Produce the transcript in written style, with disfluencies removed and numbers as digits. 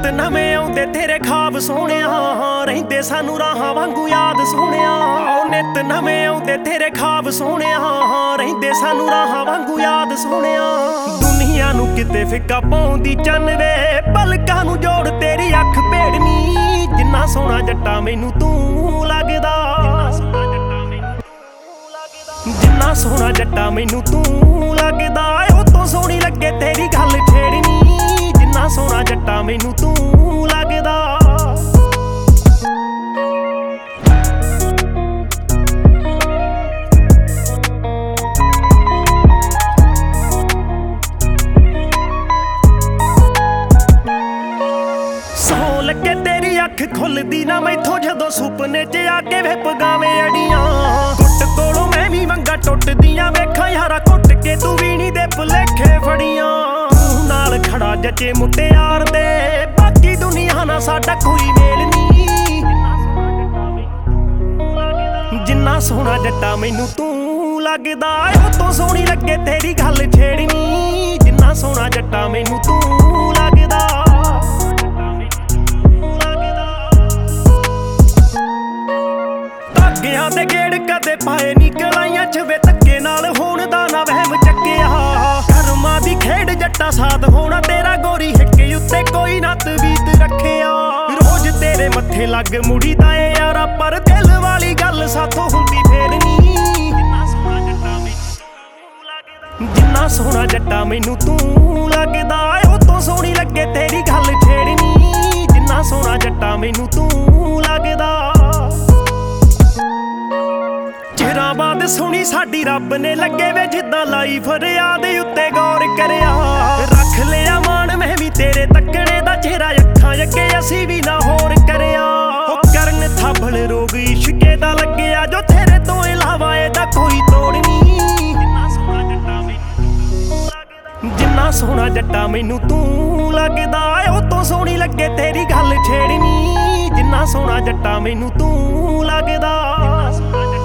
ਨਿਤ ਨਵੇਂ ਆਉਂਦੇ ਤੇਰੇ ਖਾਬ ਸੋਹਣਿਆ, ਰਹਿੰਦੇ ਸਾਨੂੰ ਰਾਹਾਂ ਵਾਂਗੂ ਯਾਦ ਸੋਹਣਿਆ। ਨਿਤ ਨਵੇਂ ਆਉਂਦੇ ਤੇਰੇ ਖਾਬ ਸੋਹਣਿਆ, ਰਹਿੰਦੇ ਸਾਨੂੰ ਰਾਹਾਂ ਵਾਂਗੂ ਯਾਦ ਸੋਹਣਿਆ। ਦੁਨੀਆ ਨੂੰ ਕਿਤੇ ਫਿੱਕਾ ਪਾਉਂਦੀ ਚੰਨ ਵੇ, ਪਲਕਾਂ ਨੂੰ ਜੋੜ ਤੇਰੀ ਅੱਖ ਭੇੜਨੀ। ਜਿੰਨਾ ਸੋਹਣਾ ਜੱਟਾ ਮੈਨੂੰ ਤੂੰ ਲੱਗਦਾ, ਜਿੰਨਾ ਸੋਹਣਾ ਜੱਟਾ ਮੈਨੂੰ ਤੂੰ ਲੱਗਦਾ। ਉਹ ਤੋਂ ਸੋਹਣੀ ਲੱਗੇ ਤੇਰੀ ਗੱਲ ਛੇੜਨੀ, ਜਿੰਨਾ ਸੋਹਣਾ ਜੱਟਾ ਮੈਨੂੰ ਤੂੰ ਲੱਗਦਾ। ਸੌ ਲੱਗੇ ਤੇਰੀ ਅੱਖ ਖੁੱਲਦੀ ਨਾ ਮੈਥੋਂ, ਜਦੋਂ ਸੁਪਨੇ 'ਚ ਆ ਕੇ ਵੇ ਪਗਾਵੇਂ ਅੜੀਆਂ। ਗੁੱਟ ਕੋਲੋਂ ਮੈਂ ਵੀ ਮੰਗਾ ਟੁੱਟਦੀਆਂ ਵੇਖਾਂ ਯਾਰਾ, ਘੁੱਟ ਕੇ ਤੂੰ ਵੀਣੀ ਦੇ ਭੁਲੇਖੇ ਫੜੀਆਂ। ਤੂੰ ਨਾਲ ਖੜਾ ਜੱਚੇ ਮੁਟਿਆਰ ਦੇ, ਬਾਕੀ ਦੁਨੀਆ ਨਾਲ ਸਾਡਾ ਕੋਈ ਮੇਲ ਨਹੀਂ। ਜਿੰਨਾ ਸੋਹਣਾ ਜੱਟਾ ਮੈਨੂੰ ਤੂੰ ਲੱਗਦਾ, ਉਹ ਤੋਂ ਸੋਹਣੀ ਲੱਗੇ ਤੇਰੀ ਗੱਲ ਛੇੜਨੀ। ਜਿੰਨਾ ਸੋਹਣਾ ਜੱਟਾ ਮੈਨੂੰ ਤੂੰ ਲੱਗਦਾ। ਧਾਗਿਆਂ ਦੇ ਗੇੜ ਕਦੇ ਪਾਏ ਨੀ ਕਲਾਈਆਂ 'ਚ ਵੇ, ਧੱਕੇ ਨਾਲ ਹੋਣ ਦਾ ਨਾ ਵਹਿਮ ਚੱਕਿਆ। ਕਰਮਾਂ ਦੀ ਖੇਡ ਜੱਟਾ ਸਾਥ ਹੋਣਾ ਤੇਰਾ, ਗੋਰੀ ਹਿੱਕੇ ਉੱਤੇ ਕੋਈ ਨਾ ਤਵੀਤ ਰੱਖਿਆ। ਰੋਜ਼ ਤੇਰੇ ਮੱਥੇ ਲੱਗ ਮੁੜੀ ਦਾ ਏ ਯਾਰਾ, ਪਰ ਦਿਲ ਵਾਲੀ ਗੱਲ ਸਾਥੋਂ ਹੁੰਦੀ ਫੇਰ ਨੀ। ਜਿੰਨਾ ਸੋਹਣਾ ਜੱਟਾ ਮੈਨੂੰ ਤੂੰ ਲੱਗਦਾ, ਉਹ ਤੋਂ ਸੋਹਣੀ ਲੱਗੇ ਤੇਰੀ ਗੱਲ ਛੇੜਨੀ। ਜਿੰਨਾ ਸੋਹਣਾ ਜੱਟਾ ਮੈਨੂੰ ਤੂੰ ਲੱਗਦਾ। ਚਿਰਾਂ ਬਾਅਦ ਸੁਣੀ ਸਾਡੀ ਰੱਬ ਨੇ ਲੱਗੇ ਵੇ, ਜਿੱਦਾਂ ਲਾਈ ਫਰਿਆਦ ਉੱਤੇ ਗੌਰ ਕਰਿਆ। ਰੱਖ ਲਿਆ ਮਾਣ ਮੈਂ ਵੀ ਤੇਰੇ ਤੱਕਣੇ ਦਾ, ਚਿਹਰਾ ਅੱਖਾਂ ਅੱਗੇ ਅਸੀਂ ਵੀ ਨਾ ਹੋਰ ਕਰਿਆ। ਉਹ ਕਰਨ ਥਾਬਲ ਰੋਗ ਇਸ਼ਕੇ ਦਾ ਲੱਗਿਆ, ਜੋ ਤੇਰੇ ਤੋਂ ਇਲਾਵਾ ਇਹਦਾ ਕੋਈ ਤੋੜ ਨਹੀਂ। ਜਿੰਨਾ ਸੋਹਣਾ ਜੱਟਾ ਮੈਨੂੰ ਤੂੰ ਲੱਗਦਾ, ਉਹ ਤੋਂ ਸੋਹਣੀ ਲੱਗੇ ਤੇਰੀ ਗੱਲ ਛੇੜਨੀ। ਜਿੰਨਾ ਸੋਹਣਾ ਜੱਟਾ ਮੈਨੂੰ ਤੂੰ ਲੱਗਦਾ।